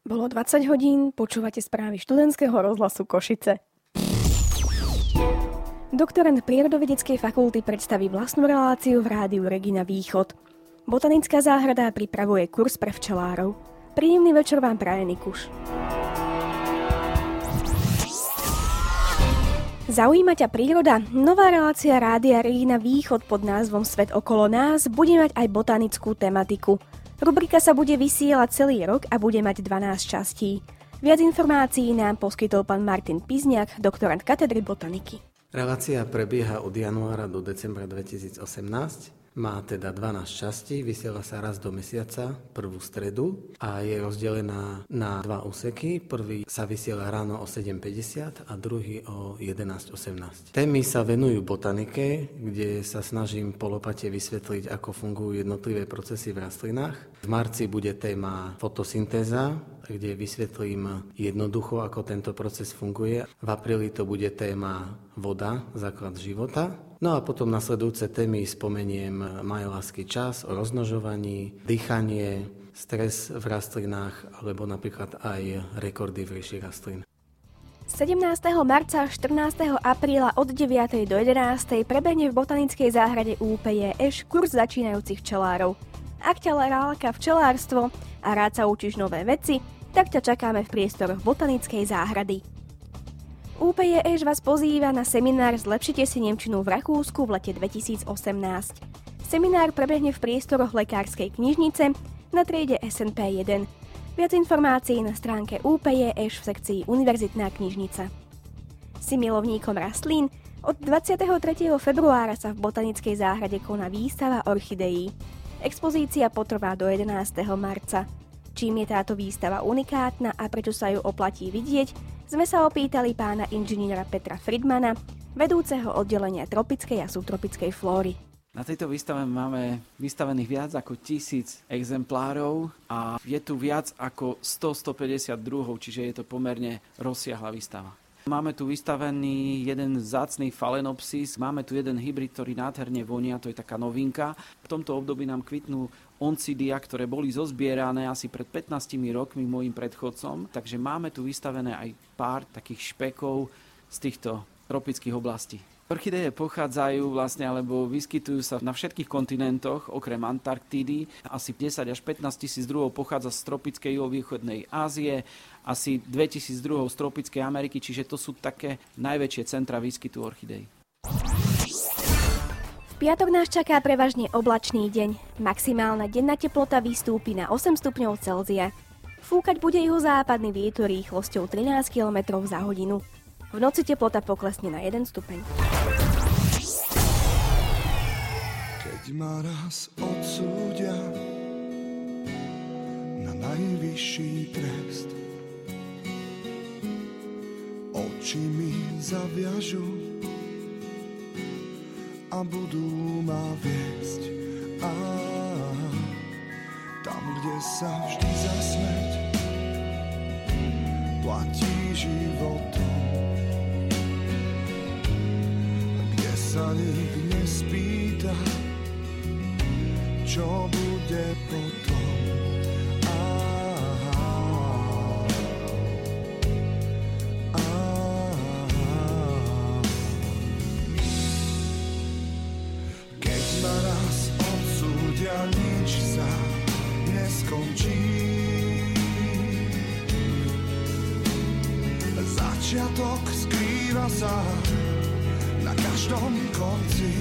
Bolo 20 hodín, počúvate správy študentského rozhlasu Košice. Doktorand Prírodovedeckej fakulty predstaví vlastnú reláciu v rádiu Regina Východ. Botanická záhrada pripravuje kurz pre včelárov. Príjemný večer vám praje Nikuš. Zaujíma ťa príroda? Nová relácia rádia Regina Východ pod názvom Svet okolo nás bude mať aj botanickú tematiku. Rubrika sa bude vysielať celý rok a bude mať 12 častí. Viac informácií nám poskytol pán Martin Pizniak, doktorand katedry botaniky. Relácia prebieha od januára do decembra 2018. Má teda 12 častí, vysiela sa raz do mesiaca, prvú stredu a je rozdelená na dva úseky. Prvý sa vysiela ráno o 7:50 a druhý o 11:18. Témy sa venujú botanike, kde sa snažím po lopate vysvetliť, ako fungujú jednotlivé procesy v rastlinách. V marci bude téma fotosyntéza, kde vysvetlím jednoducho, ako tento proces funguje. V apríli to bude téma voda, základ života. No a potom nasledujúce témy spomeniem majlársky čas, o rozmnožovaní, dýchanie, stres v rastlinách alebo napríklad aj rekordy v ríši rastlín. 17. marca a 14. apríla od 9. do 11. prebehne v botanickej záhrade UPJŠ kurz začínajúcich včelárov. Ak ťa láka včelárstvo a rád sa učíš nové veci, tak ťa čakáme v priestoroch botanickej záhrady. UPJŠ vás pozýva na seminár Zlepšite si nemčinu v Rakúsku v lete 2018. Seminár prebehne v priestoroch lekárskej knižnice na triede SNP 1. Viac informácií na stránke UPJŠ v sekcii Univerzitná knižnica. Si milovníkom rastlín? Od 23. februára sa v botanickej záhrade koná výstava orchideí. Expozícia potrvá do 11. marca. Čím je táto výstava unikátna a prečo sa ju oplatí vidieť, sme sa opýtali pána inžiniera Petra Friedmana, vedúceho oddelenia tropickej a subtropickej flóry. Na tejto výstave máme vystavených viac ako 1000 exemplárov a je tu viac ako 100-150 druhov, čiže je to pomerne rozsiahla výstava. Máme tu vystavený jeden vzácny Phalaenopsis, máme tu jeden hybrid, ktorý nádherne vonia, to je taká novinka. V tomto období nám kvitnú oncidia, ktoré boli zozbierané asi pred 15 rokmi môjim predchodcom, takže máme tu vystavené aj pár takých špekov z týchto tropických oblastí. Orchideje pochádzajú alebo vyskytujú sa na všetkých kontinentoch, okrem Antarktídy. Asi 10 až 15 tisíc druhov pochádza z tropickej juhovýchodnej Ázie, asi 2000 druhov z tropickej Ameriky, čiže to sú také najväčšie centra výskytu orchidejí. V piatok nás čaká prevažne oblačný deň. Maximálna denná teplota vystúpi na 8 stupňov Celzia. Fúkať bude juhozápadný vietor rýchlosťou 13 km za hodinu. V noci teplota poklesne na 1 stupeň. Keď ma raz odsúdia na najvyšší trest, oči mi zaviažu a budú ma viesť tam, kde sa vždy za smrť platí životom, kde sa nik nespýta, čo bude potom. Nič sa neskončí. Začiatok skrýva sa na každom konci.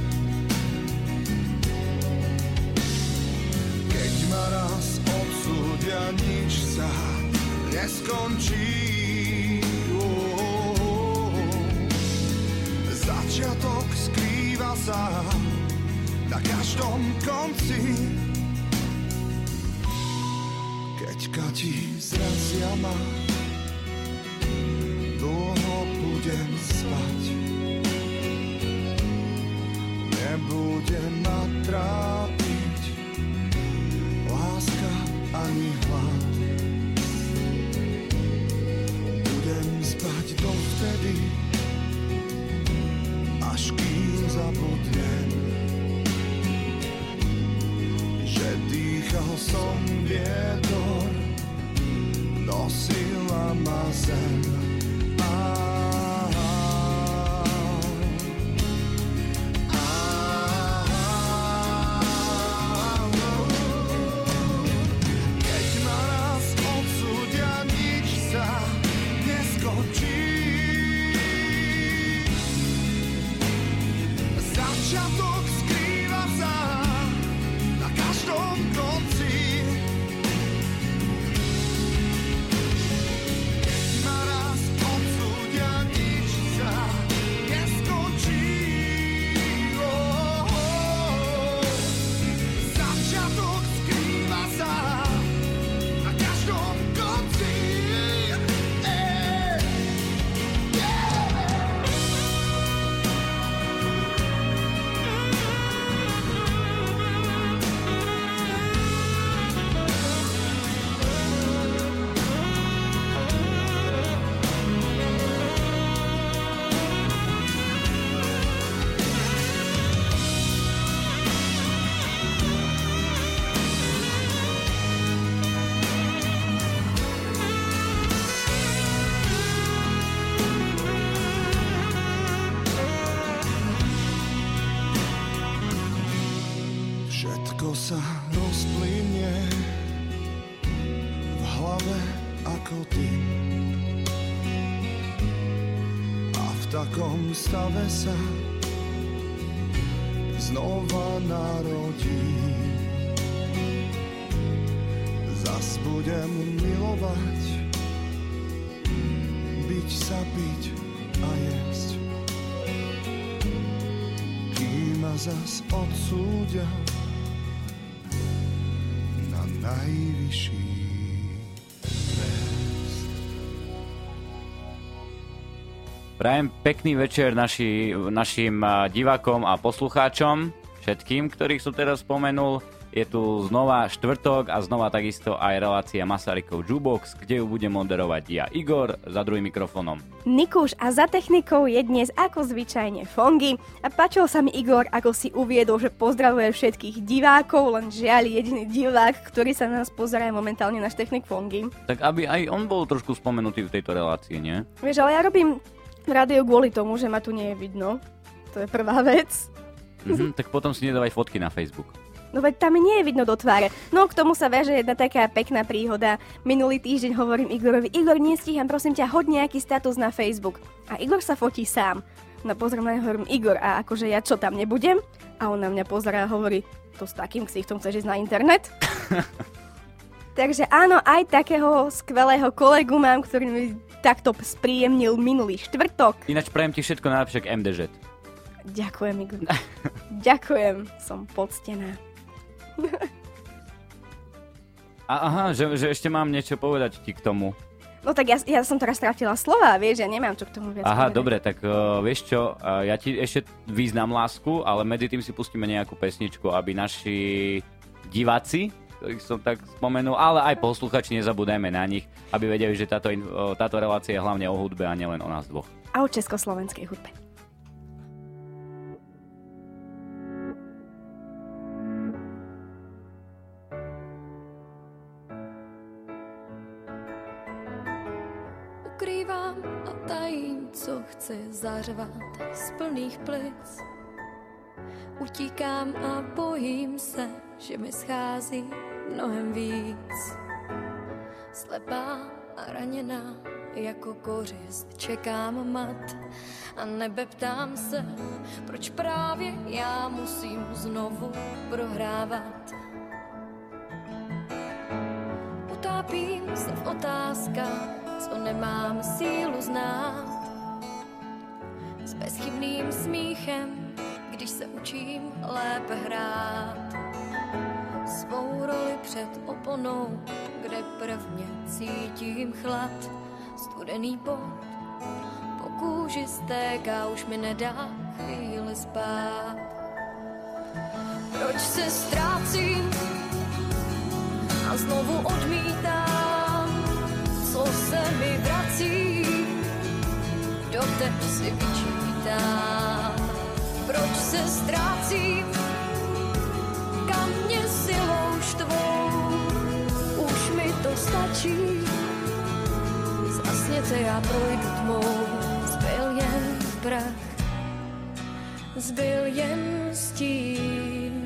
Keď ma raz odsúdia, nič sa neskončí. Začiatok skrýva sa na každom konci. Keď Kati zrazia ma, dlho budem spať. Nebude ma trápiť láska ani hlad. Budem spať dovtedy, až kým zabudnem, že dýchal som vietor nosila ma zem. Keď ma raz odsúdia, nič sa neskončí. Začiatok skrýva sa na každom konci. Keď ma raz odsúdia, nič sa neskončí. Začiatok skrýva sa na každom konci. Všetko sa rozplynie v hlave ako ty. A v takom stave sa znova narodí. Zas budem milovať, byť sa, piť a jesť. Kým ma zas odsúdia na najvyšší trest. Prajem pekný večer našim divákom a poslucháčom, všetkým, ktorých som teraz spomenul. Je tu znova štvrtok a znova takisto aj relácia Masarykov Jukebox, kde ju budem moderovať ja, Igor, za druhým mikrofónom Nikuš a za technikou je dnes ako zvyčajne Fongy. A páčil sa mi, Igor, ako si uviedol, že pozdravuje všetkých divákov, len žiaľ jediný divák, ktorý sa na nás pozerá momentálne náš technik Fongy. Tak aby aj on bol trošku spomenutý v tejto relácii, nie? Vieš, ale ja robím rádio kvôli tomu, že ma tu nie je vidno. To je prvá vec. Tak potom si nedávaj fotky na Facebook. No veď tam nie je vidno do tváre. No k tomu sa viaže jedna taká pekná príhoda. Minulý týždeň hovorím Igorovi: Igor, nestíham, prosím ťa, hoď nejaký status na Facebook. A Igor sa fotí sám. No pozriem na neho, hovorím: Igor, a akože ja čo, tam nebudem? A on na mňa pozerá a hovorí: to s takým ksichtom chceš ísť na internet? Takže áno, aj takého skvelého kolegu mám, ktorý mi takto spríjemnil minulý štvrtok. Ináč prajem ti všetko najlepšie k MDŽ. Ďakujem, Igor. Ďakujem, som poctená. Aha, že ešte mám niečo povedať ti k tomu. No tak ja som teraz stratila slova, vieš, ja nemám čo k tomu viac povedať. Dobre, tak vieš čo, ja ti ešte význam lásku, ale medzi tým si pustíme nejakú pesničku, aby naši diváci, ktorých som tak spomenul, ale aj posluchači, nezabúdajme na nich, aby vedeli, že táto relácia je hlavne o hudbe a nielen o nás dvoch. A o československej hudbe. Ukrývám a tajím, co chce zařvat z plných plic. Utíkám a bojím se, že mi schází mnohem víc. Slepá a raněná jako kořist čekám mat a nebe ptám se, proč právě já musím znovu prohrávat. Utápím se v otázkách, co nemám sílu znát. S bezchybným smíchem, když se učím lépe hrát. Svou roli před oponou, kde prvně cítím chlad. Studený pot po kůži stéká, už mi nedá chvíli spát. Proč se ztrácím a znovu odmítám, co se mi vrací, doteď si vyčítám. Proč se ztrácím, kam mě silou štvou, už mi to stačí, Zasněte, já projdu tmou, zbyl jen prach, zbyl jen stín.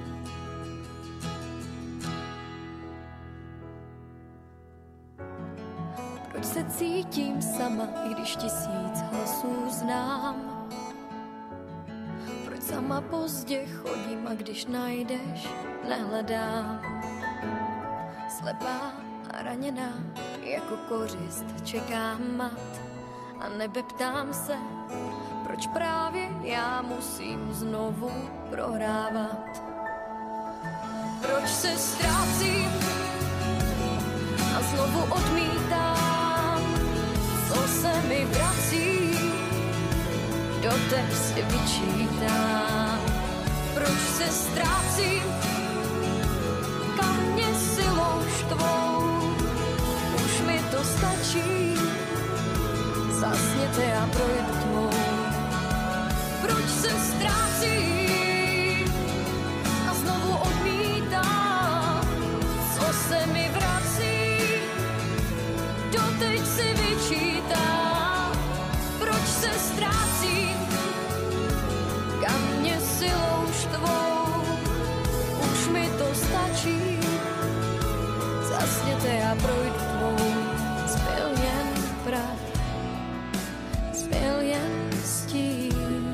Proč se cítím sama, i když 1000 hlasů znám? Proč sama pozdě chodím a když najdeš, nehledám? Slepá a raněná, jako kořist čekám mat a nebe ptám se, proč právě já musím znovu prohrávat? Proč se ztrácím a znovu odmítám, co se mi vrací, doteď si vyčítám. Proč se ztrácím, kam mě silou štvou, už mi to stačí, zasněte, já projdu tmou. Proč se ztrácím a znovu odmítám, co se mi vrací, doteď si vyčítám. Proč se ztrácím, kam mě silou štvou, už mi to stačí, zasněte, já projdu tmou. Zbyl jen prach, zbyl jen stín.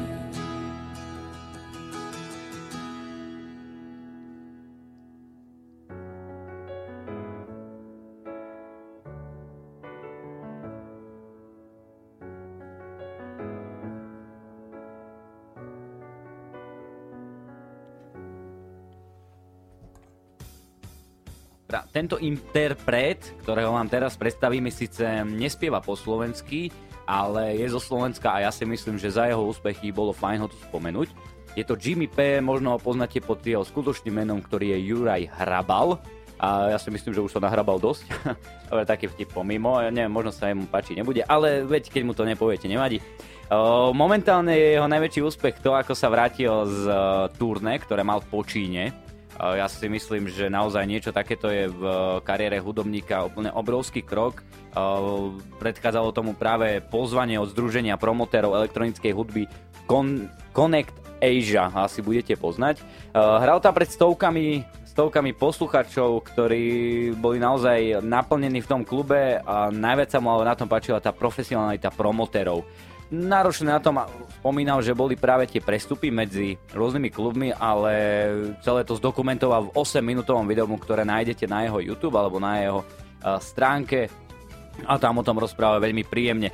Tento interpret, ktorého vám teraz predstavíme, síce nespieva po slovensky, ale je zo Slovenska a ja si myslím, že za jeho úspechy bolo fajn ho tu spomenúť. Je to Jimmy P, možno ho poznáte pod jeho skutočným menom, ktorý je Juraj Hrabal. A ja si myslím, že už to nahrabal dosť. To je taký vtip pomimo, ja neviem, možno sa mu páčiť nebude, ale veď keď mu to nepoviete, nevadí. Momentálne je jeho najväčší úspech to, ako sa vrátil z turné, ktoré mal po Číne. Ja si myslím, že naozaj niečo takéto je v kariére hudobníka úplne obrovský krok. Predchádzalo tomu práve pozvanie od Združenia promotérov elektronickej hudby Connect Asia, asi budete poznať. Hral tam pred stovkami posluchačov, ktorí boli naozaj naplnení v tom klube a najviac sa mu na tom páčila tá profesionalita promotérov. Náročné na tom spomínal, že boli práve tie prestupy medzi rôznymi klubmi, ale celé to zdokumentoval v 8-minútovom videu, ktoré nájdete na jeho YouTube alebo na jeho stránke a tam o tom rozpráva veľmi príjemne.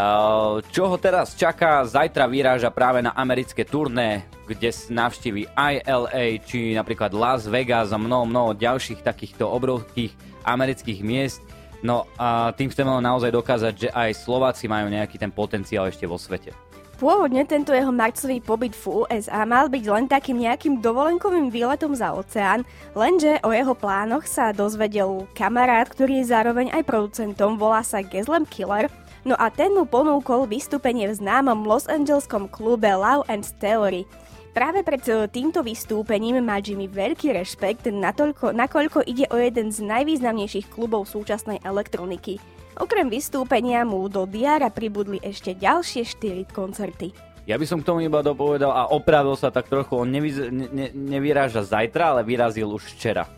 Čo ho teraz čaká? Zajtra vyráža práve na americké turné, kde navštíví aj LA, či napríklad Las Vegas a mnoho ďalších takýchto obrovských amerických miest. No a tým chceme naozaj dokázať, že aj Slováci majú nejaký ten potenciál ešte vo svete. Pôvodne tento jeho marcový pobyt v USA mal byť len takým nejakým dovolenkovým výletom za oceán, lenže o jeho plánoch sa dozvedel kamarát, ktorý je zároveň aj producentom, volá sa Geslam Killer, no a ten mu ponúkol vystúpenie v známom Los Angeleskom klube Love and Theory. Práve pred týmto vystúpením má Jimmy veľký rešpekt, nakoľko ide o jeden z najvýznamnejších klubov súčasnej elektroniky. Okrem vystúpenia mu do diára pribudli ešte ďalšie 4 koncerty. Ja by som k tomu iba dopovedal a opravil sa tak trochu, on nevyráža zajtra, ale vyrazil už včera.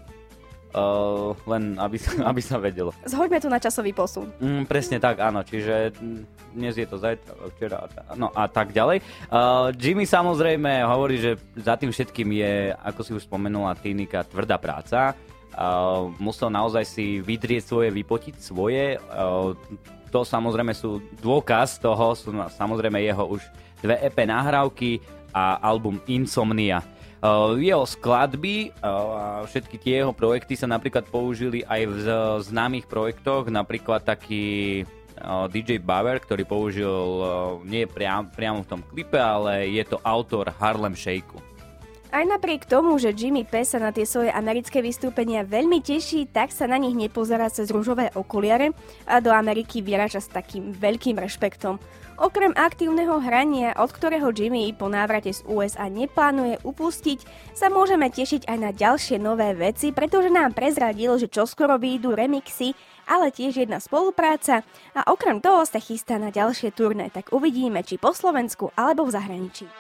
Len aby sa vedelo. Zhoďme to na časový posun. Presne tak, áno, čiže dnes je to zajtra, včera, no a tak ďalej. Jimmy samozrejme hovorí, že za tým všetkým je, ako si už spomenula Tinika, tvrdá práca. Musel naozaj si vydrieť svoje, vypotiť svoje. To samozrejme sú dôkaz toho, sú samozrejme jeho už 2 EP nahrávky a album Insomnia. Jeho skladby a všetky tie jeho projekty sa napríklad použili aj v známych projektoch, napríklad taký DJ Bauer, ktorý použil nie priamo v tom klipe, ale je to autor Harlem Shakeu. Aj napriek tomu, že Jimmy P sa na tie svoje americké vystúpenia veľmi teší, tak sa na nich nepozerá cez ružové okuliare a do Ameriky vyráža s takým veľkým rešpektom. Okrem aktívneho hrania, od ktorého Jimmy po návrate z USA neplánuje upustiť, sa môžeme tešiť aj na ďalšie nové veci, pretože nám prezradil, že čoskoro vyjdú remixy, ale tiež jedna spolupráca a okrem toho sa chystá na ďalšie turné, tak uvidíme, či po Slovensku alebo v zahraničí.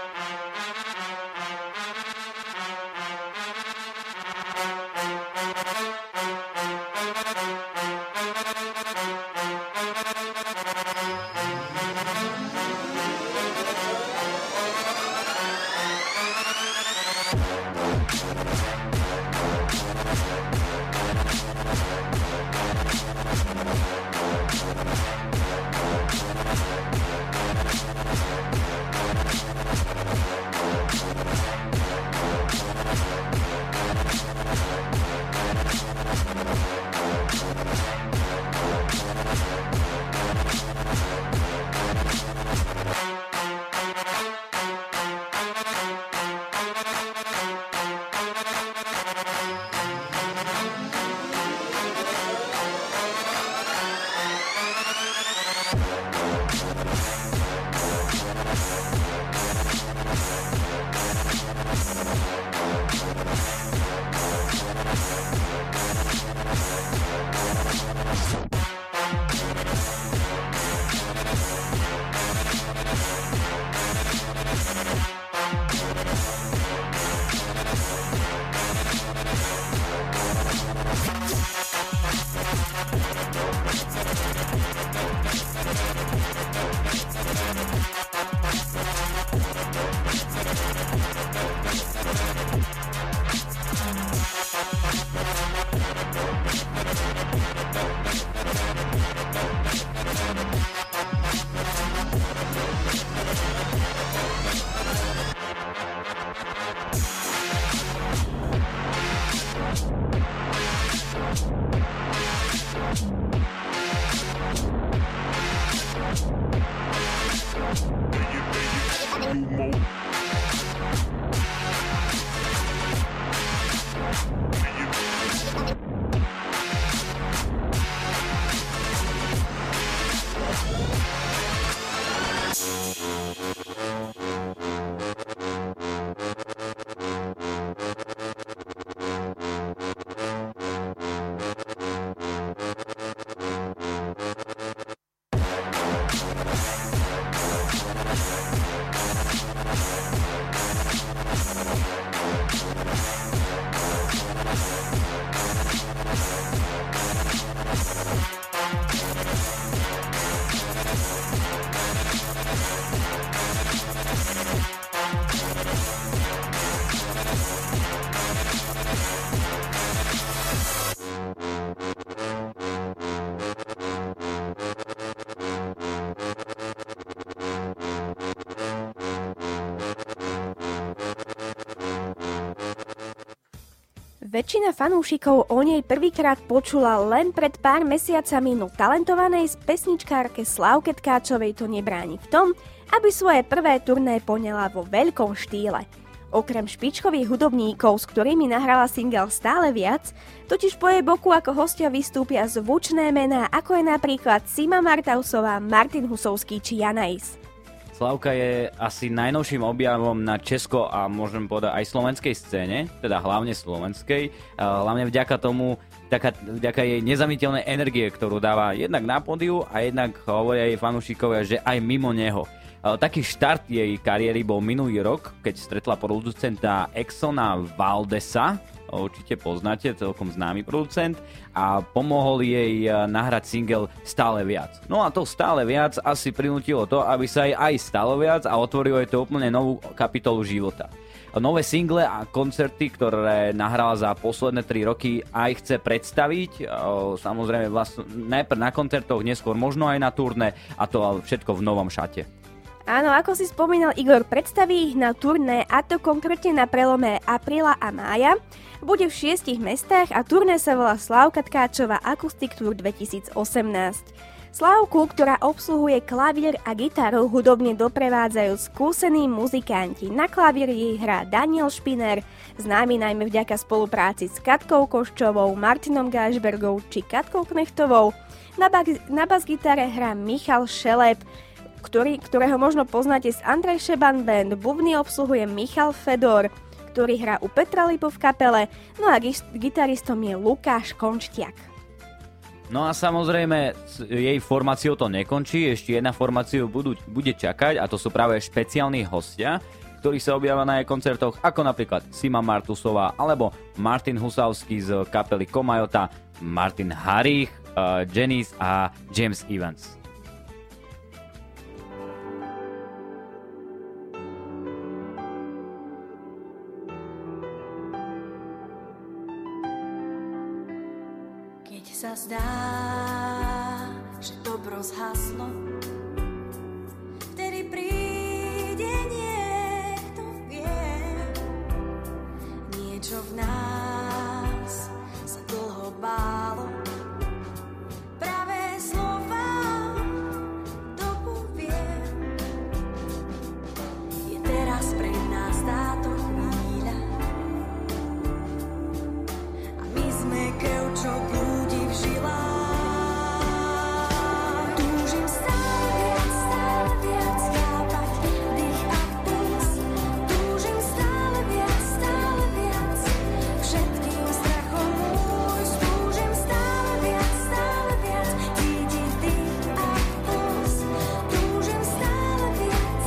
Väčšina fanúšikov o nej prvýkrát počula len pred pár mesiacami, no talentovanej pesničkárke Slávke Tkáčovej to nebráni v tom, aby svoje prvé turné poňala vo veľkom štýle. Okrem špičkových hudobníkov, s ktorými nahrala single Stále viac, totiž po jej boku ako hostia vystúpia zvučné mená, ako je napríklad Sima Martausová, Martin Husovský či Janais. Slávka je asi najnovším objavom na česko a môžem povedať aj slovenskej scéne, teda hlavne slovenskej, hlavne vďaka tomu, vďaka jej nezamiteľnej energie, ktorú dáva jednak na pódiu a jednak hovoria jej fanúšikovia, že aj mimo neho. Taký štart jej kariéry bol minulý rok, keď stretla producenta Exona Valdesa, určite poznáte, celkom známy producent, a pomohol jej nahrať single Stále viac. No a to Stále viac asi prinútilo to, aby sa jej aj stalo viac a otvorilo jej to úplne novú kapitolu života. Nové single a koncerty, ktoré nahrala za posledné 3 roky, aj chce predstaviť, samozrejme najprv na koncertoch, neskôr možno aj na turné, a to všetko v novom šate. Áno, ako si spomínal Igor, predstaví ich na turné, a to konkrétne na prelome apríla a mája. Bude v 6 mestách a turné sa volá Slávka Tkáčová Acoustic Tour 2018. Slávku, ktorá obsluhuje klavír a gitaru, hudobne doprevádzajú skúsení muzikanti. Na klavíri hrá Daniel Špiner, známy najmä vďaka spolupráci s Katkou Koščovou, Martinom Gášbergou či Katkou Knechtovou. Na bas-gitare hrá Michal Šelep, ktorého možno poznáte z Andrej Šeban Band. Bubny obsluhuje Michal Fedor, ktorý hrá u Petra Lipu v kapele, no a gitaristom je Lukáš Končtiak. No a samozrejme, jej formáciou to nekončí, ešte jedna formáciu bude čakať a to sú práve špeciálni hostia, ktorí sa objavia na jej koncertoch, ako napríklad Sima Martusová alebo Martin Husavský z kapely Komajota, Martin Harich, Janice a James Evans. Sa zdá, že dobro zhaslo, vtedy príde niekto, vie, niečo v nás sa dlho bálo, pravé slova dopovie, je teraz pre nás táto chvíľa a my sme krv, čo blúdi v žilách. Túžim stále viac chápať dých a puls. Túžim stále viac všetkým strachom újsť. Túžim stále viac cítiť dých a puls. Túžim stále viac.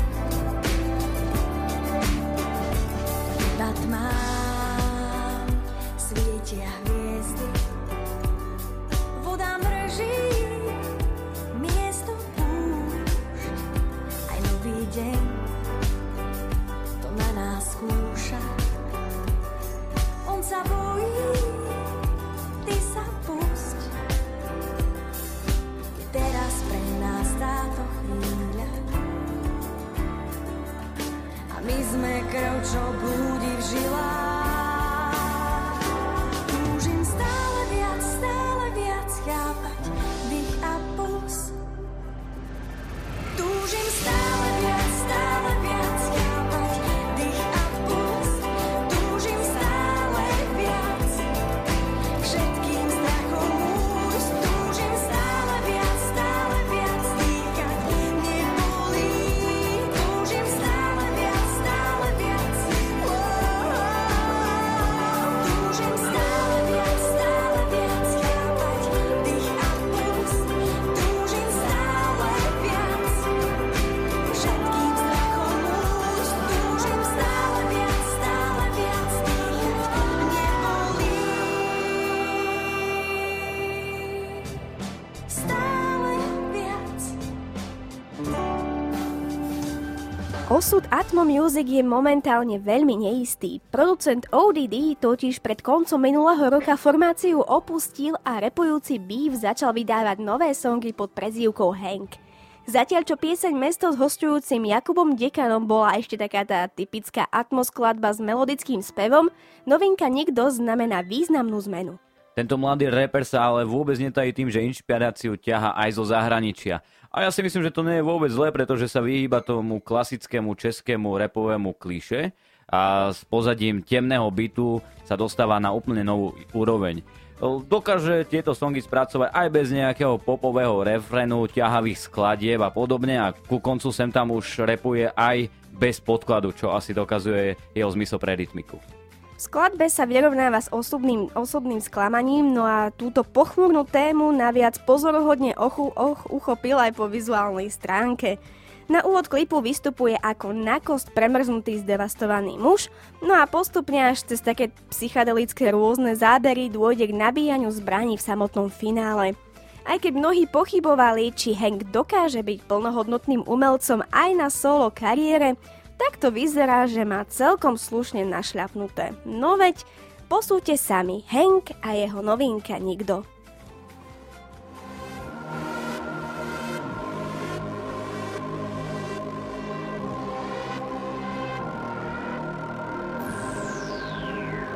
Iba tmám svietia hviezdy. Voda mrží, miesto púšť. Aj nový deň to na nás skúša. On sa bojí, ty sa pusť. Je teraz pre nás táto chvíľa a my sme krv, čo blúdi v žilách. Túžim stále viac chápať dých a puls. Túžim stále viac chápať dých a puls. Túžim stále viac všetkým strachom újsť. Túžim stále viac dýchať, nebolí. Túžim stále viac túžim stále viac chápať dých a puls. Túžim stále viac všetkým strachom újsť. Túžim stále viac dýchať, nebolí. Stále viac. Osud Atmo Music je momentálne veľmi neistý. Producent ODD totiž pred koncom minulého roka formáciu opustil a rapujúci Beef začal vydávať nové songy pod prezývkou Hank. Zatiaľ čo pieseň Mesto s hosťujúcim Jakubom Dekanom bola ešte taká tá typická Atmo skladba s melodickým spevom, novinka Nikto znamená významnú zmenu. Tento mladý rapper sa ale vôbec netají tým, že inšpiráciu ťaha aj zo zahraničia. A ja si myslím, že to nie je vôbec zlé, pretože sa vyhýba tomu klasickému českému rapovému kliše a s pozadím temného bitu sa dostáva na úplne novú úroveň. Dokáže tieto songy spracovať aj bez nejakého popového refrénu, ťahavých skladieb a podobne a ku koncu sem tam už rapuje aj bez podkladu, čo asi dokazuje jeho zmysel pre rytmiku. V skladbe sa vyrovnáva s osobným sklamaním, no a túto pochmúrnu tému naviac pozoruhodne uchopil aj po vizuálnej stránke. Na úvod klipu vystupuje ako na kost premrznutý zdevastovaný muž, no a postupne až cez také psychedelické rôzne zábery dôjde k nabíjaniu zbraní v samotnom finále. Aj keď mnohí pochybovali, či Hank dokáže byť plnohodnotným umelcom aj na solo kariére, tak to vyzerá, že má celkom slušne našľapnuté. No veď, posúďte sami, Hank a jeho novinka Nikto.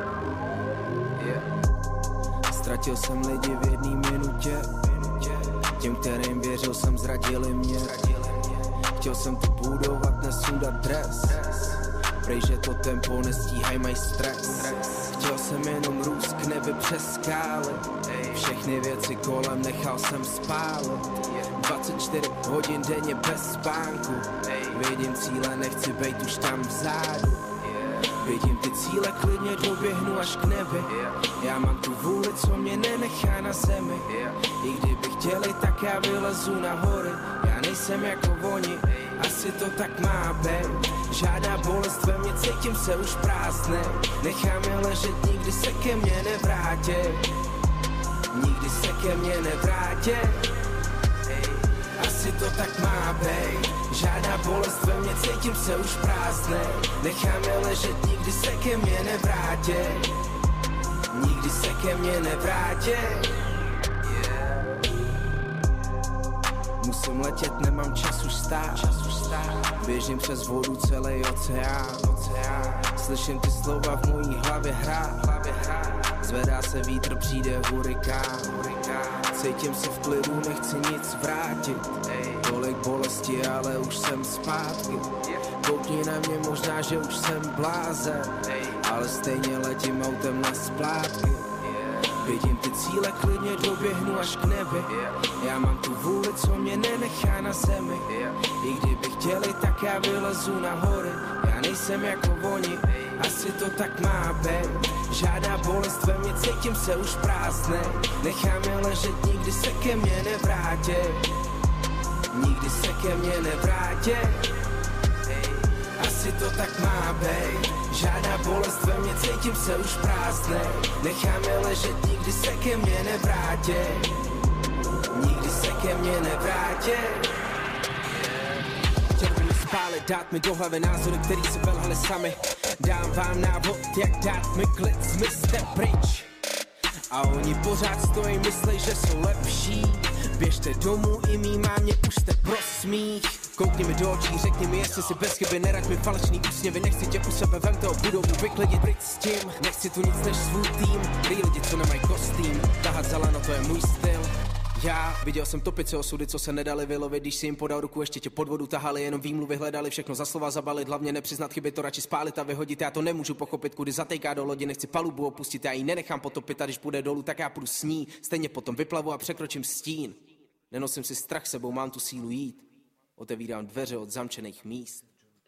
Ztratil jsem lidi v jedné minutě, Těm, kterým věřil jsem, zradili mě. Chtěl jsem to budovat, nesundat dres. Prej, že to tempo nestíhaj, maj stres. Chtěl jsem jenom růst k nebi přes skály. Všechny věci kolem nechal jsem spálit. 24 hodin denně bez spánku. Vidím cíle, nechci bejt už tam vzadu. Vidím ty cíle, klidně doběhnu až k nebi. Já mám tu vůli, co mě nenechá na zemi. I kdyby chtěli, tak já vylezu na hory. Já nejsem jako oni, asi to tak má být. Žádná bolest ve mně, cítím se už prázdnej. Nechám je ležet, nikdy se ke mně nevrátě. Nikdy se ke mně nevrátě. Asi to tak má být. Žádná bolest ve mně, cítím se už prázdnej. Nechám je ležet, nikdy se ke mně nevrátě. Nikdy se ke mně nevrátě. Musím letět, nemám čas už stát. Běžím přes vodu, celý oceán. Slyším ty slova v mojí hlavě hrát. Zvedá se vítr, přijde hurikán. Cítím se v klidu, nechci nic vrátit. Tolik bolesti, ale už jsem zpátky. Koukni na mě, možná, že už jsem blázen, ale stejně letím autem na splátky. Vidím ty cíle, klidně doběhnu až k nebi. Já mám tu vůli, co mě nenechá na zemi. I kdyby chtěli, tak já vylezu na hory. Já nejsem jako oni, asi to tak má být. Žádná bolest ve mně, cítím se už prázdnej. Nechám je ležet, nikdy se ke mně nevrátě. Nikdy se ke mně nevrátě. Asi to tak má být. Žádná bolest ve mně, cítím se už prázdnej. Nechám je ležet, nikdy se ke mně nevrátě. Nikdy se ke mně nevrátě. Chtěl by mi spálit, dát mi do hlavy názory, který se velhali sami. Dám vám návod, jak dát mi klid, zmizte pryč. A oni pořád stojí, myslej, že jsou lepší. Běžte domů, i mý mámě, už jste pro smích. Koukni mi do očí, řekni mi, jestli si bez chyby, neraď mi falešný úsměvy. Nechci tě u sebe, vem to, budovu vyklidit, pryč s tím. Nechci tu nic než svůj tým, prý lidi, co nemají kostým. Tahat zeleno, to je můj styl. Já viděl jsem topice osudy, co se nedali vylovit, když si jim podal ruku, ještě tě pod vodu tahali, jenom výmluvy hledali, všechno za slova zabalit, hlavně nepřiznat chyby, to radši spálit a vyhodit. Já to nemůžu pochopit, kudy zatejká do lodi, nechci palubu opustit, já ji nenechám potopit, a když půjde dolů, tak já půjdu s ní, stejně potom vyplavu a překročím stín. Nenosím si strach sebou, mám tu sílu jít, otevírám dveře od zamčených míst.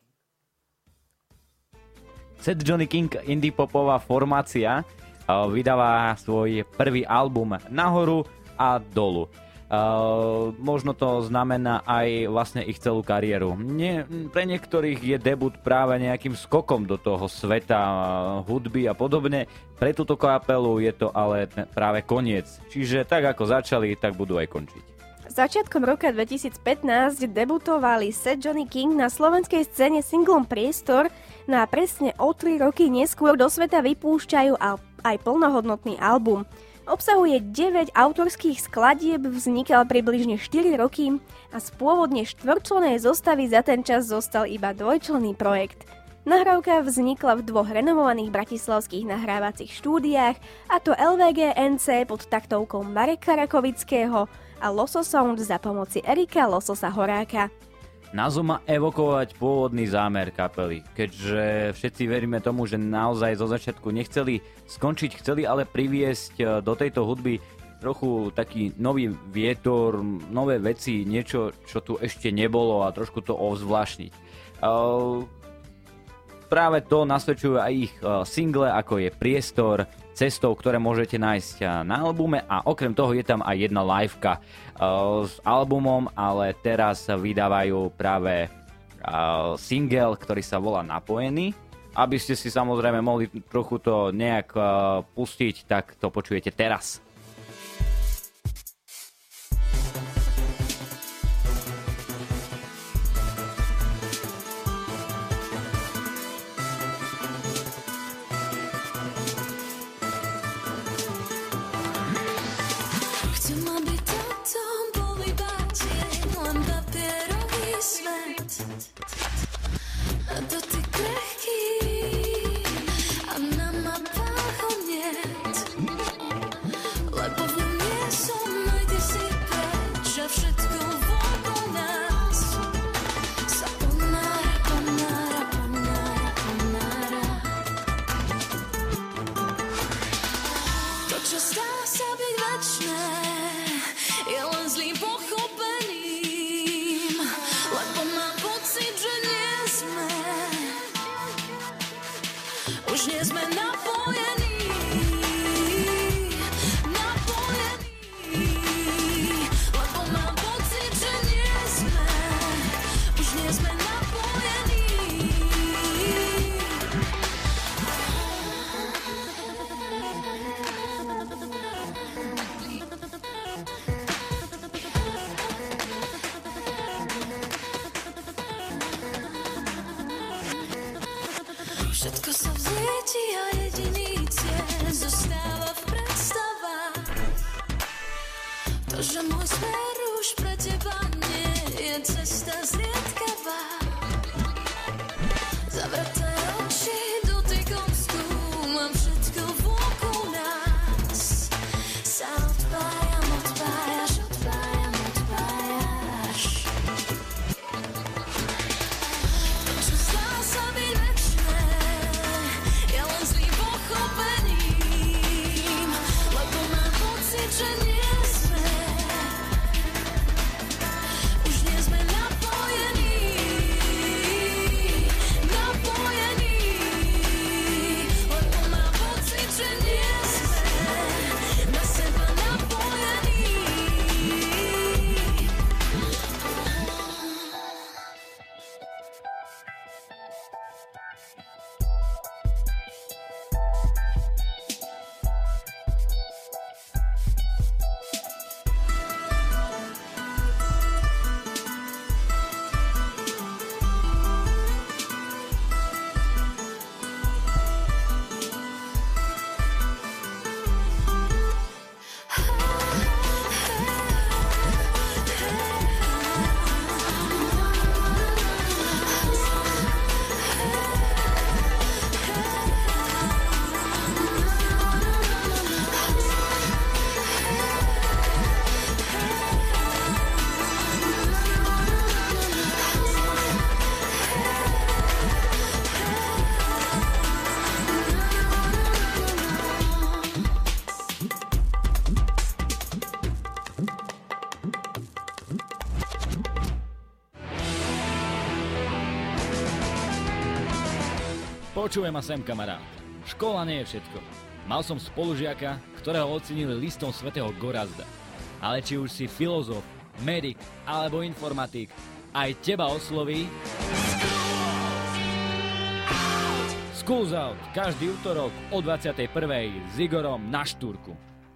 Set Johnny King, indie popová formácia, vydáva svoj prvý album Nahoru a dolu. Možno to znamená aj vlastne ich celú kariéru. Pre niektorých je debut práve nejakým skokom do toho sveta hudby a podobne. Pre túto kapelu je to ale práve koniec. Čiže tak ako začali, tak budú aj končiť. Začiatkom roka 2015 debutovali Set Johnny King na slovenskej scéne singlom Priestor, no a presne o 3 roky neskôr do sveta vypúšťajú aj plnohodnotný album. Obsahuje 9 autorských skladieb, vznikal približne 4 roky a z pôvodne štvorčlennej zostavy za ten čas zostal iba dvojčlenný projekt. Nahrávka vznikla v 2 renomovaných bratislavských nahrávacích štúdiách, a to LVG-NC pod taktovkou Mareka Rakovického a Loso Sound za pomoci Erika Lososa Horáka. Názov má evokovať pôvodný zámer kapely, keďže všetci veríme tomu, že naozaj zo začiatku nechceli skončiť, chceli ale priviesť do tejto hudby trochu taký nový vietor, nové veci, niečo, čo tu ešte nebolo a trošku to ovzvláštniť. Práve to nasvedčujú aj ich single, ako je Priestor, Cestou, ktoré môžete nájsť na albume, a okrem toho je tam aj jedna liveka s albumom, ale teraz vydávajú práve single, ktorý sa volá Napojený. Aby ste si samozrejme mohli trochu to nejak pustiť, tak to počujete teraz. čo zdá sa byť večné, je len zlým pochopením, lebo mám pocit, že nie sme, už nie sme napojení, lebo mám pocit, že nie sme, už nie sme napojení. Všetko sa vzlieti a jediný cieľ zostáva v predstavách. To, že môj smer už pre teba nie je cesta zriedkavá. Zavreté oči dotykom skúmam všetko vôkol nás. Sa odpájam, odpájaš, odpájam, odpájaš. To, čo zdá sa byť večné, je len zlým pochopením, lebo mám pocit, že nie sme, už nie sme napojení, lebo mám pocit, že nie sme na seba napojení. Počúvaj ma sem, kamarát. Škola nie je všetko. Mal som spolužiaka, ktorého ocenili listom svätého Gorazda. Ale či už si filozof, medik alebo informatik, aj teba osloví Schools Out každý utorok o 21. s Igorom na štúrku.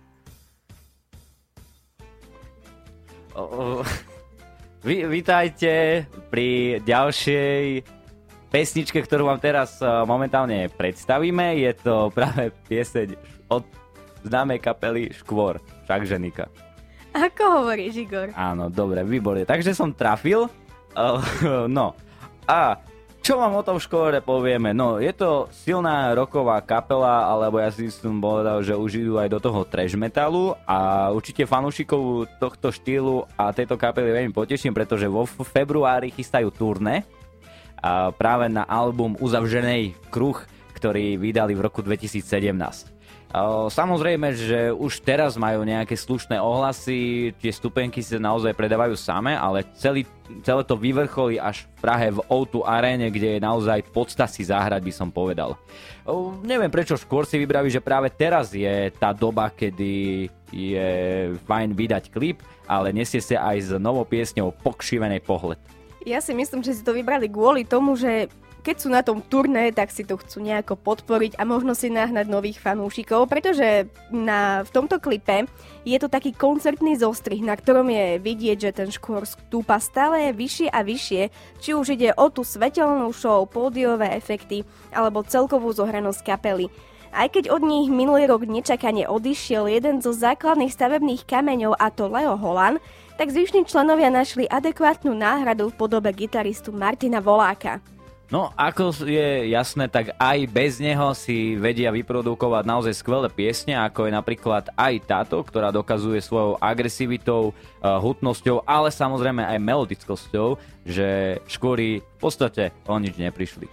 Vítajte pri ďalšej pesničke, ktorú vám teraz momentálne predstavíme. Je to práve pieseň od známej kapely Škôr, Všakženika. Ako hovoríš, Igor? Áno, dobre, výborne. Takže som trafil. No, a čo vám o tom Škôre povieme? No, je to silná rocková kapela, alebo ja si som povedal, že už idú aj do toho trash metalu a určite fanúšikov tohto štýlu a tejto kapely veľmi poteším, pretože vo februári chystajú turné a práve na album Uzavřenej kruh, ktorý vydali v roku 2017. Samozrejme, že už teraz majú nejaké slušné ohlasy, tie stupenky sa naozaj predávajú same, ale celé to vyvrcholí až v Prahe v O2 aréne, kde je naozaj podsta si zahrať, by som povedal. Neviem, prečo skôr si vybrali, že práve teraz je tá doba, kedy je fajn vydať klip, ale nesie sa aj s novou piesňou Pokšivenej pohled. Ja si myslím, že si to vybrali kvôli tomu, že keď sú na tom turné, tak si to chcú nejako podporiť a možno si nahnať nových fanúšikov, pretože v tomto klipe je to taký koncertný zostrih, na ktorom je vidieť, že ten Škôr stúpa stále vyššie a vyššie, či už ide o tú svetelnú show, pódiové efekty alebo celkovú zohranosť kapely. Aj keď od nich minulý rok nečakane odišiel jeden zo základných stavebných kameňov, a to Leo Holland, tak zvyšní členovia našli adekvátnu náhradu v podobe gitaristu Martina Voláka. No, ako je jasné, tak aj bez neho si vedia vyprodukovať naozaj skvelé piesne, ako je napríklad aj táto, ktorá dokazuje svojou agresivitou, hutnosťou, ale samozrejme aj melodickosťou, že Škôry v podstate o nič neprišli.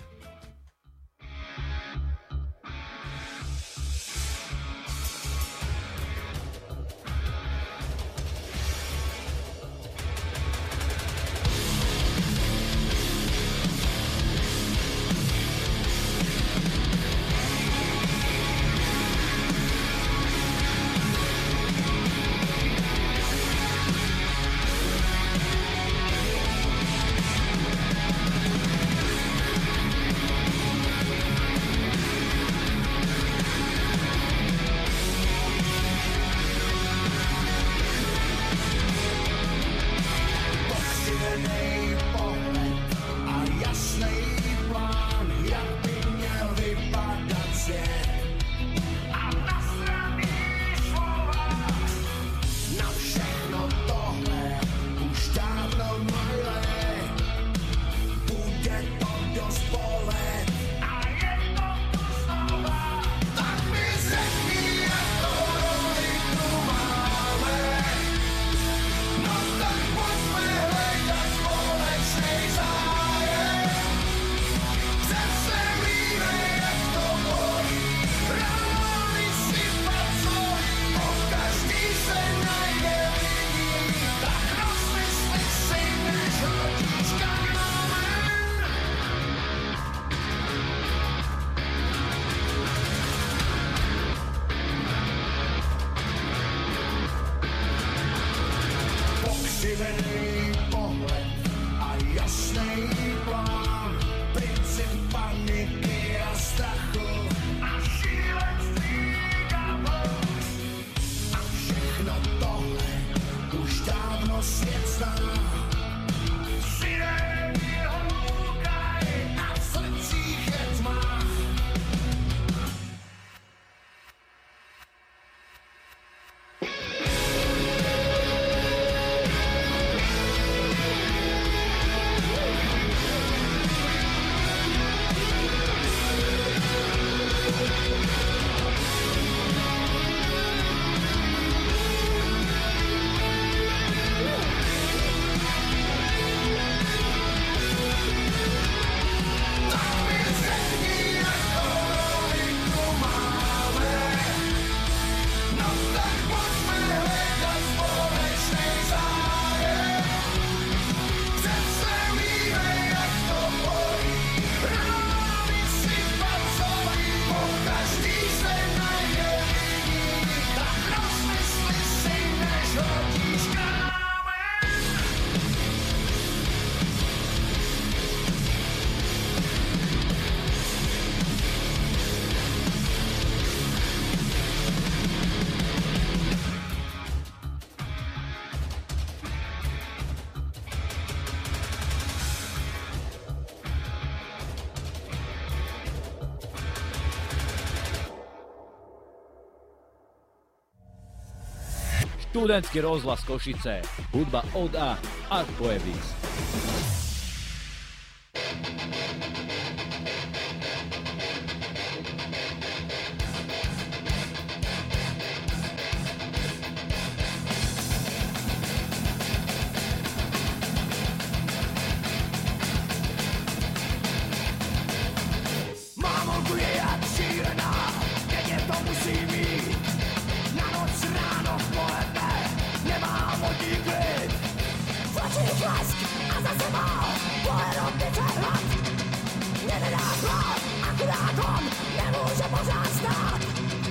rozšířený pohled a jasný plán, princip paniky a strachu a šílenství kábel. A všechno tohle už dávno svět zná. Sirény hloukají a v srdcích je tma. Študentský rozhlas Košice. Hudba od A až po EBIS. Mámolku je jak šílená, keď je to musí mít. Na noc ráno v poledne nemá vodní klid. V očích lesk a zase má pojedou tyče hlad. Nedá hlad, akurát on nemůže pořád stát.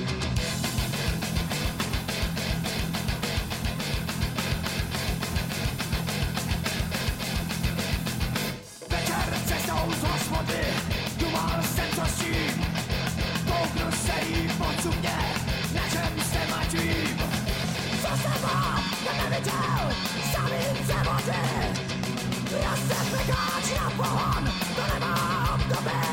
Večer cestou z hospody dumal jsem co s tím. Kouknu se jí podsubně, na čem se mačím. Co jsem mám, to neviděl, samým se vody. Já jsem pekáč na pohon, to nemá obdoby.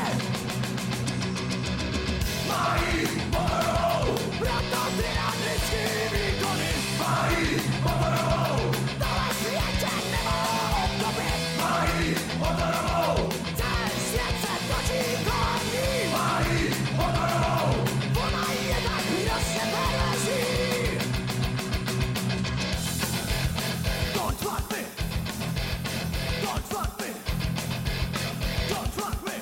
Mají motorovou, proto ty nadlidský výkony. Mají motorovou, tohle světě nemá obdoby. Mají motorovou, celý svět se točí kolem ní. Mají motorovou, ona je tak hrozně perverzní. Don't fuck me, don't fuck me, don't fuck me.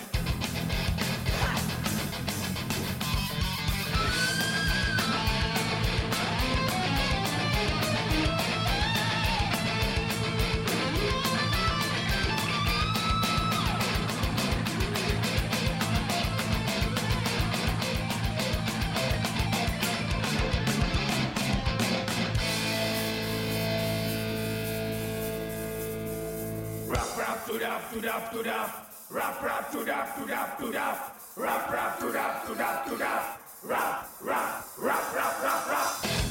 Rap rap to dap to dap to dap. Rap rap to dap to dap to dap. Rap rap to dap to dap to dap. Rap rap rap rap rap rap.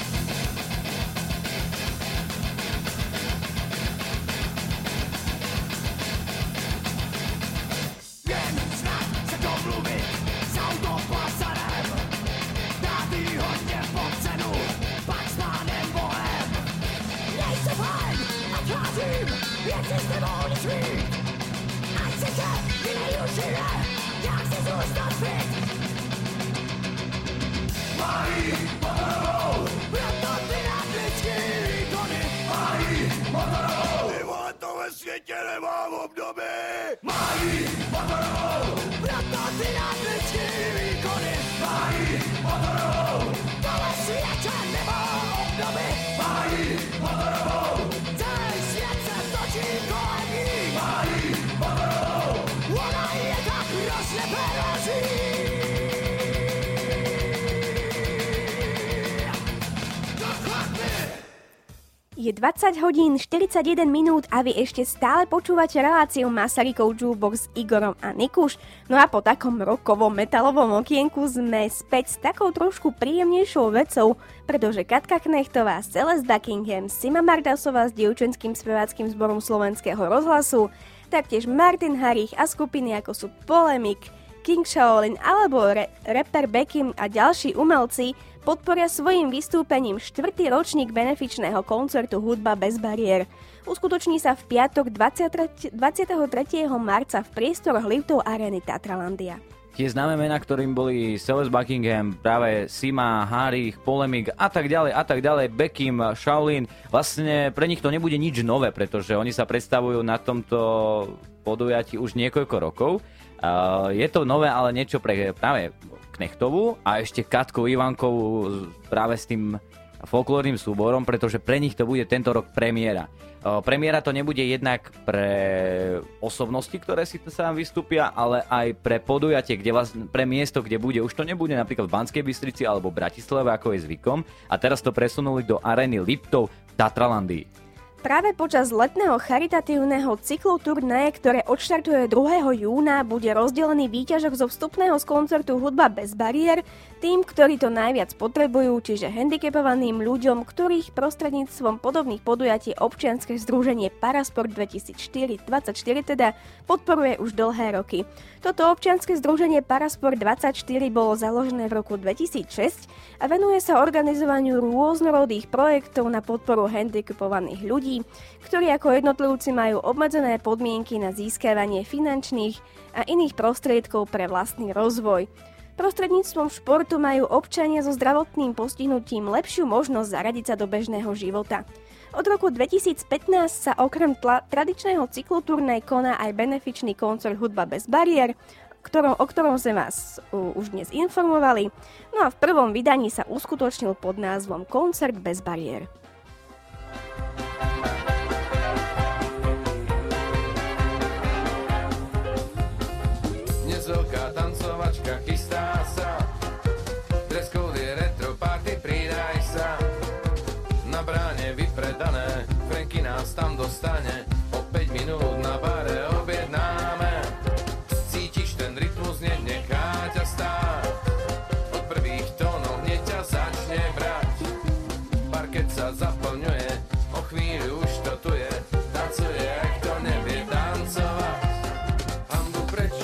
Jen snad se domluvit s autopasanem. Dát jí hodně pod cenu, pak s pánem Bohem. Nejsem fajn, odcházím, věci s tebou nic mít. Ať se tě jiný užije, jak si zůstat fit. Mají motorovou, proto ty nadlidský výkony. Mají motorovou, ty vole, to ve světě nemám obdoby. Mají motorovou, proto ty nadlidský výkony. Mají motorovou, to ve světě nemám obdoby. Mají motorovou, celý svět se točí kolem ní. Mají motorovou, ona je tak hrozně perverzní. Je 20 hodín 41 minút a vy ešte stále počúvate reláciu Masarykov Jukebox s Igorom a Nikuš. No a po takom rockovom metalovom okienku sme späť s takou trošku príjemnejšou vecou, pretože Katka Knechtová, Celeste Buckingham, Sima Mardasová s dievčenským speváckym zborom Slovenského rozhlasu, taktiež Martin Harich a skupiny ako sú Polemik, King Shaolin alebo rapper Bekim a ďalší umelci podporia svojim vystúpením 4. ročník benefičného koncertu Hudba bez bariér. Uskutoční sa v piatok 23. marca v priestoroch liftov arény Tatralandia. Tie známe mená, ktorým boli Celeste Buckingham, práve Sima, Harich, Polemik a tak ďalej, Bekim, Shaolin, vlastne pre nich to nebude nič nové, pretože oni sa predstavujú na tomto podujatí už niekoľko rokov. Je to nové, ale niečo pre práve Knechtovú a ešte Katku Ivankovú práve s tým folklórnym súborom, pretože pre nich to bude tento rok premiéra. Premiéra to nebude jednak pre osobnosti, ktoré si sám vystúpia, ale aj pre podujatie, pre miesto, kde bude. Už to nebude napríklad v Banskej Bystrici alebo Bratislave, ako je zvykom. A teraz to presunuli do arény Liptov v Tatralandii. Práve počas letného charitatívneho cyklu turné, ktoré odštartuje 2. júna, bude rozdelený výťažok zo vstupného z koncertu Hudba bez bariér tým, ktorí to najviac potrebujú, čiže handicapovaným ľuďom, ktorých prostredníctvom podobných podujatí občianske združenie Parasport 2024 teda podporuje už dlhé roky. Toto občianske združenie Parasport 24 bolo založené v roku 2006 a venuje sa organizovaniu rôznorodých projektov na podporu handicapovaných ľudí, ktorí ako jednotlivci majú obmedzené podmienky na získavanie finančných a iných prostriedkov pre vlastný rozvoj. Prostredníctvom športu majú občania so zdravotným postihnutím lepšiu možnosť zaradiť sa do bežného života. Od roku 2015 sa okrem tradičného cyklu turné koná aj benefičný koncert Hudba bez bariér, o ktorom sme vás už dnes informovali. No a v prvom vydaní sa uskutočnil pod názvom Koncert bez bariér. Veľká tancovačka chystá sa, dress code je retro party, pridaj sa. Na bráne vypredané, Franky nás tam dostane, o 5 minút na bare objednáme. Cítiš ten rytmus, nenechá ťa stáť, od prvých tónov hneď ťa začne brať. Parket sa zaplňuje, o chvíľu už to tu je, tancuje, ak to nevie tancovať. Hambu preč,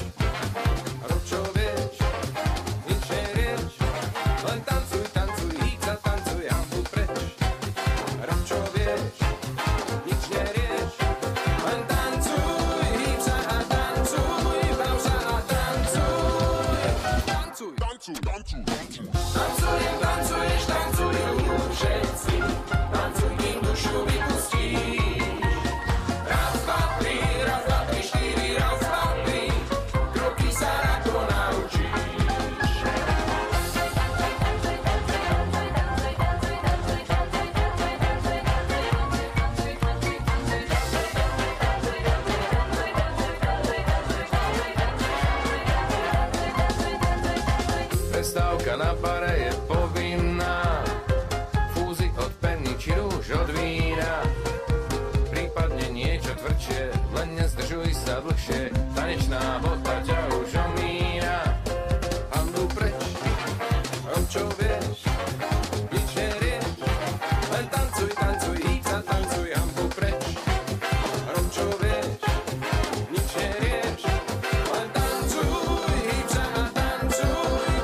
prestávka na bare je povinná, fúzy od penny či rúž od vína, prípadne niečo tvrdšie, len nezdržuj sa dlhšie, tanečná bota ťa už omína. Handu preč, čo vieš, nič nerieš, len tancuj, tancuj, hýď sa, tancuj, handu preč, čo vieš, nič nerieš, len tancuj, hýď sa a tancuj.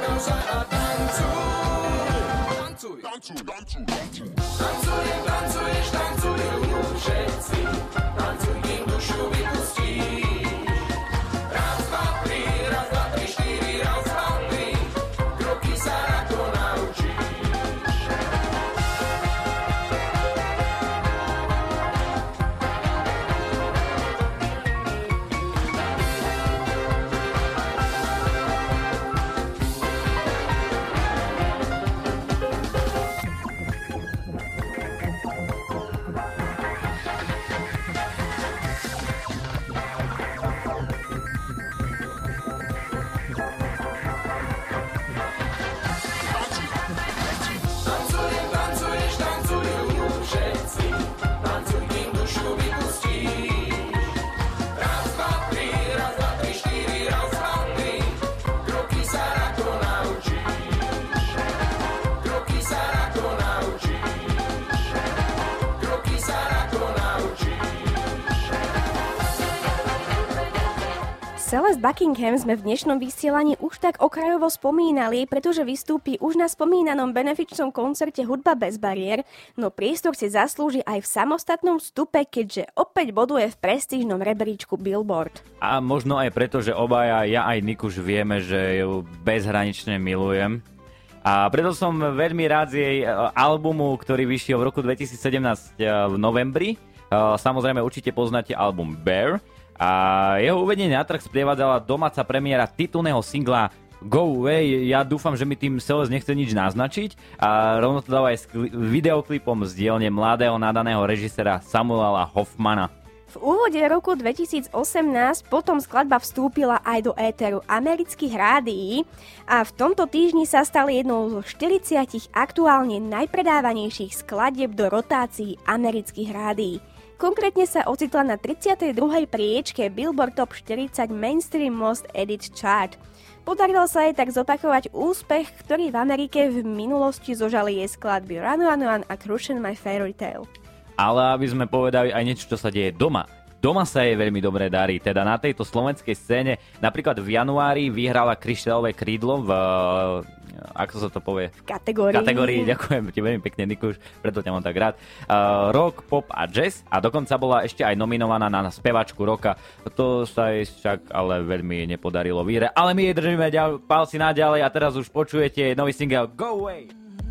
Tancuješ, tancujú všetci, tancuj, kým dušu vypustíš. Raz, dva, tri, 4, raz, dva, tri, kroky sa rado naučíš. Celeste Buckingham sme v dnešnom vysielaní už tak okrajovo spomínali, pretože vystúpi už na spomínanom benefičnom koncerte Hudba bez bariér, no priestor si zaslúži aj v samostatnom vstupe, keďže opäť boduje v prestížnom rebríčku Billboard. A možno aj preto, že obaja, ja aj Nikuš vieme, že ju bezhranične milujem. A preto som veľmi rád z jej albumu, ktorý vyšiel v roku 2017 v novembri. Samozrejme určite poznáte album Bear. A jeho uvedenie na trh sprievádzala domáca premiéra titulného singla Go Away. Ja dúfam, že mi tým Celeste nechce nič naznačiť. A rovno to dáva aj s videoklipom z dielne mladého nadaného režisera Samuela Hoffmana. V úvode roku 2018 potom skladba vstúpila aj do éteru amerických rádií a v tomto týždni sa stali jednou zo 40 aktuálne najpredávanejších skladieb do rotácií amerických rádií. Konkrétne sa ocitla na 32. priečke Billboard Top 40 Mainstream Most Edit Chart. Podarilo sa jej tak zopakovať úspech, ktorý v Amerike v minulosti zožali jej skladby Run Run Run a Crushing My Fairy Tale. Ale aby sme povedali aj niečo, čo sa deje doma. Doma sa jej veľmi dobre darí, teda na tejto slovenskej scéne napríklad v januári vyhrala Kryštálové krídlo v, ako sa to povie? V kategórii, ďakujem ti veľmi pekne, Nikuš, preto ťa mám tak rád. Rock, pop a jazz a dokonca bola ešte aj nominovaná na speváčku roka. To sa jej však ale veľmi nepodarilo vyhrať, ale my jej držíme palci naďalej a teraz už počujete nový single Go Away.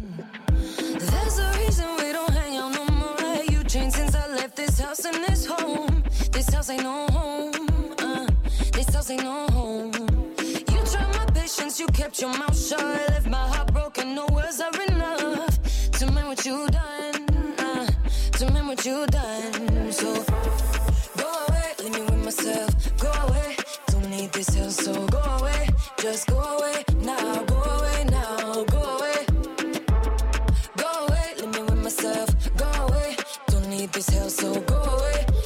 In this home, this house ain't no home, this house ain't no home. You tried my patience, you kept your mouth shut, left my heart broken, no words are enough to mean what you done, to mean what you done. So go away, leave me with myself, go away, don't need this hell, so go away, just go away now, go away now, go away, go away, leave me with myself, go away, don't need this hell, so go away.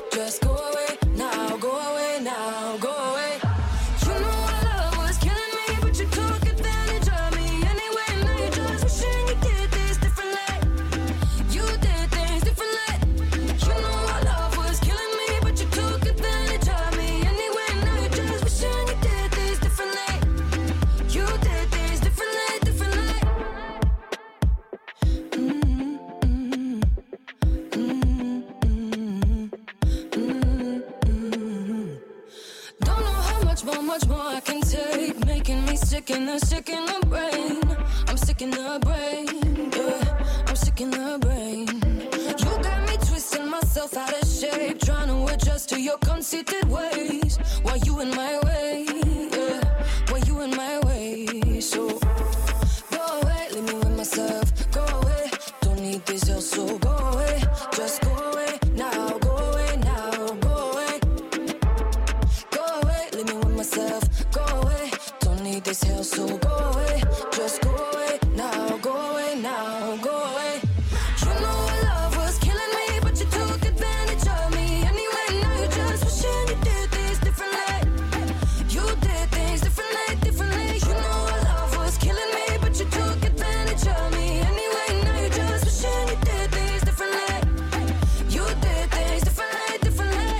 Sick in the brain, I'm sick in the brain, yeah, I'm sick in the brain. You got me twisting myself out of shape, trying to adjust to your conceited ways. While you in my way, yeah, while you in my way. So go away, leave me with myself, go away, don't need this hell, so go away, just go away now, go away now, go away, go away, leave me with myself, go away, don't need this hell, so go away, just go away now, go away now, go away. You know our love was killing me, but you took advantage of me anyway. Now you're just wishing you did things differently. You did things differently, differently. You know our love was killing me, but you took advantage of me anyway. Now you're just wishing you did things differently. You did things differently, differently.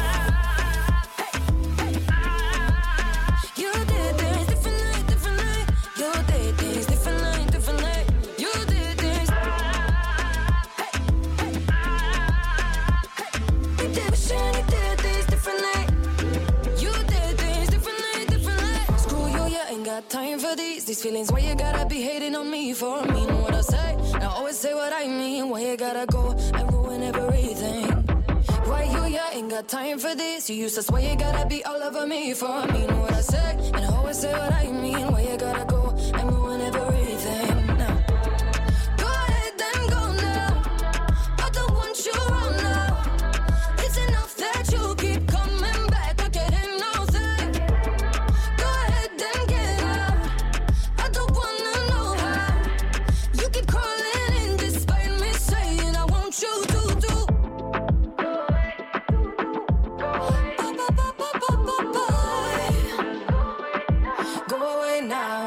You did things differently, differently. You did things differently, differently. You did things. You did wishing you did things differently. You did things differently, differently. Screw you, yeah, ain't got time for these feelings. Why you gotta be hating on me for I mean what I say? Now always say what I mean. Why you gotta go and ruin everything? Why you, yeah, ain't got time for this? You used to swear you gotta be all over me for I mean what I say? And I always say what I mean. Why you gotta go and ruin everything? Now go ahead then go now. I don't want you around now. It's enough that you keep coming back like it ain't nothing. Go ahead then get out. I don't wanna know how you keep crawling in despite me saying I want you to do. Go away now.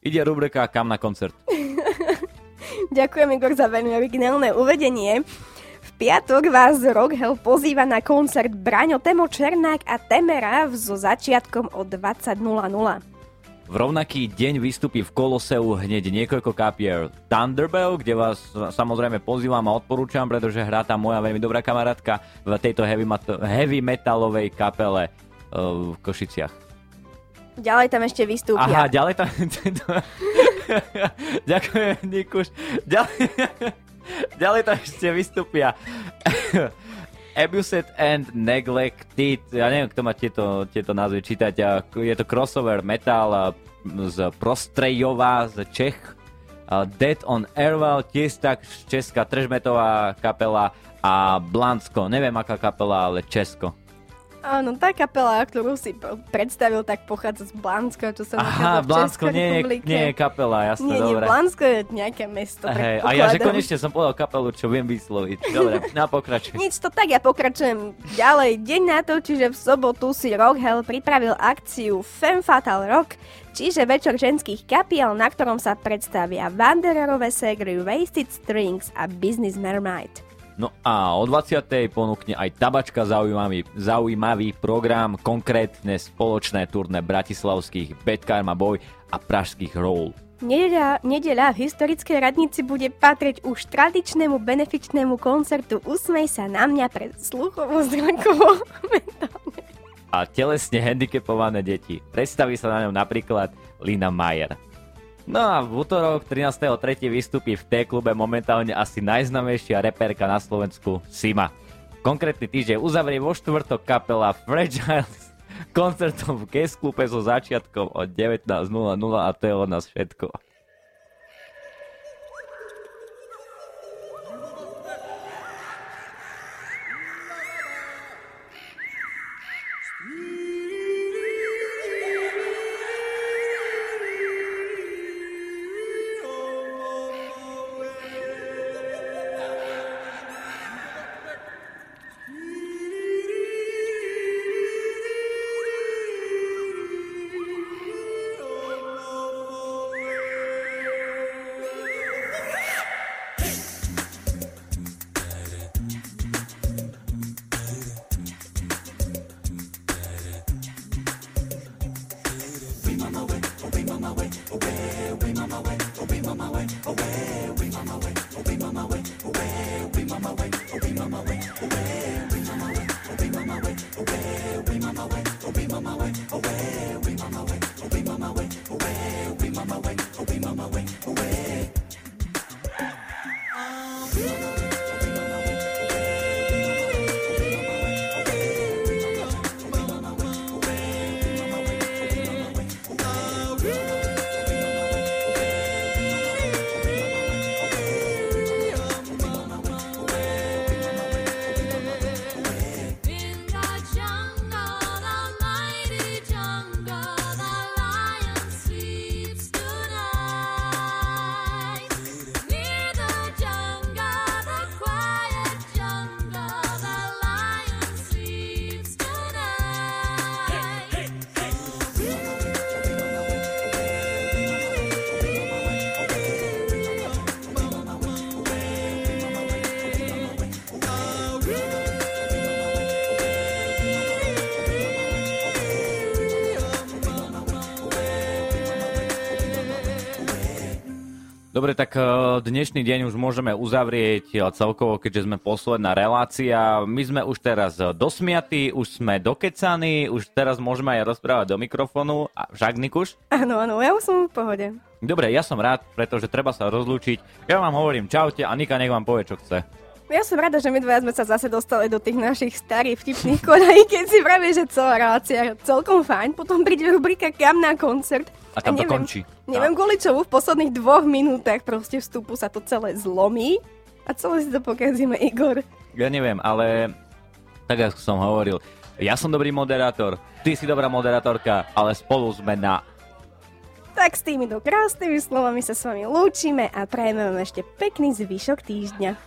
Ide rubrika Kam na koncert. Ďakujem, Igor, za veľmi originálne uvedenie. V piatok vás Rockhell pozýva na koncert Braňo, Temo Černák a Temera so začiatkom o 20:00. V rovnaký deň vystupí v Koloseu hneď niekoľko kapier Thunderbell, kde vás samozrejme pozývam a odporúčam, pretože hrá tam moja veľmi dobrá kamarátka v tejto heavy metalovej kapele v Košiciach. Ďalej tam ešte vystúpia. Aha, ďalej tam... Ďakujem, Nikuš. Ďalej tam ešte vystúpia Abused and Neglected. Ja neviem, kto má tieto názvy čítať. Je to crossover metal z Prostrejova, z Čech. Dead on Airwell, tiež tak česká trashmetová kapela. A Blansko, neviem aká kapela, ale Česko. Áno, tá kapela, ktorú si predstavil, tak pochádza z Blanska, čo sa nachádza v Českej republike. nie je kapela, jasné, dobre. Nie, Blansko je nejaké mesto. Hej, a ja, že konečne som povedal kapelu, čo viem vysloviť. Dobre, pokračuj. Nič to tak, ja pokračujem ďalej. Deň na to, čiže v sobotu si Rockhell pripravil akciu Femme Fatale Rock, čiže večer ženských kapiel, na ktorom sa predstavia Wandererové segry, Wasted Strings a Business Mermaid. No a o 20:00 ponúkne aj tabačka zaujímavý program, konkrétne spoločné turné bratislavských Bad Karma Boy a pražských Roll. Nedeľa v historickej radnici bude patriť už tradičnému benefičnému koncertu Usmej sa na mňa pre sluchovo-zrakovo mentálne a telesne handicapované deti. Predstaví sa na ňom napríklad Lina Majer. No a v útorok 13.3. vystupí v T-klube momentálne asi najznámejšia reperka na Slovensku Sima. Konkrétny týždeň uzavrie vo štvrtok kapela Fragiles koncertom v Guest klube so začiatkom od 19:00 a to je od nás všetko. Dobre, tak dnešný deň už môžeme uzavrieť celkovo, keďže sme posledná relácia. My sme už teraz dosmiatí, už sme dokecaní, už teraz môžeme aj rozprávať do mikrofónu. Však, Nikuš? Áno, ja už som v pohode. Dobre, ja som rád, pretože treba sa rozlúčiť. Ja vám hovorím čaute a Nika nech vám povie, čo chce. Ja som rada, že my dvaja sme sa zase dostali do tých našich starých vtipných konají, keď si vraví, že celá relácia celkom fajn, potom príde rubrika Kam na koncert. A tam to končí. Neviem kvôli čomu, v posledných 2 minútach proste vstupu sa to celé zlomí a celé si to pokazíme, Igor. Ja neviem, ale tak ako som hovoril, ja som dobrý moderátor, ty si dobrá moderátorka, ale spolu sme na... Tak s týmito krásnymi slovami sa s vami lúčime a prajeme vám ešte pekný zvyšok týždňa.